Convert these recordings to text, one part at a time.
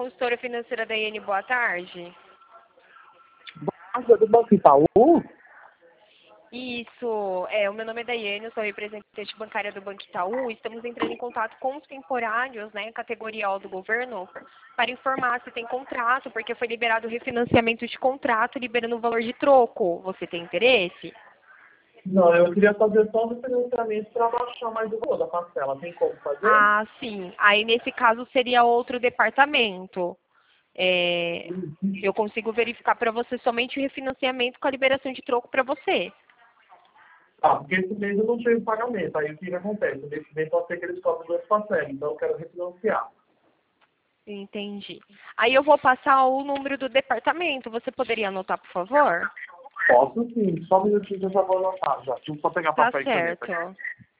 consultora financeira da IN, boa tarde. Nossa, do Banco Itaú? Isso, o meu nome é Daiane, eu sou representante bancária do Banco Itaú. Estamos entrando em contato com os temporários, né, categoria O do governo, para informar se tem contrato, porque foi liberado o refinanciamento de contrato, liberando o valor de troco. Você tem interesse? Não, eu queria fazer só o financiamento para baixar mais o valor da parcela. Tem como fazer? Ah, sim. Aí, nesse caso, seria outro departamento. Eu consigo verificar para você somente o refinanciamento com a liberação de troco para você. Ah, porque esse mês eu não tive pagamento. Aí o que acontece? Nesse mês pode ser que eles cobrem 2 parcelas, então eu quero refinanciar. Entendi. Aí eu vou passar o número do departamento. Você poderia anotar, por favor? Posso sim, só um minutinho que eu já vou anotar. Já. Deixa eu só pegar Tá papel e certo. caneta.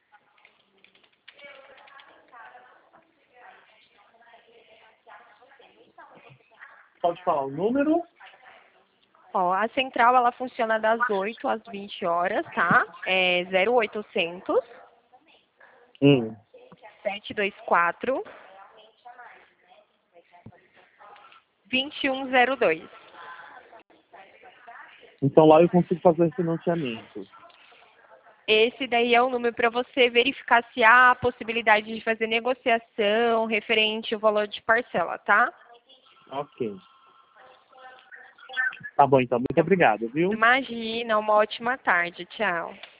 Pode falar o número? Ó, a central, ela funciona das 8 às 20 horas, tá? É 0800 724 2102. Então lá eu consigo fazer financiamento. Esse daí é o número para você verificar se há a possibilidade de fazer negociação referente ao valor de parcela, tá? Ok. Tá bom, então. Muito obrigado, viu? Imagina, uma ótima tarde. Tchau.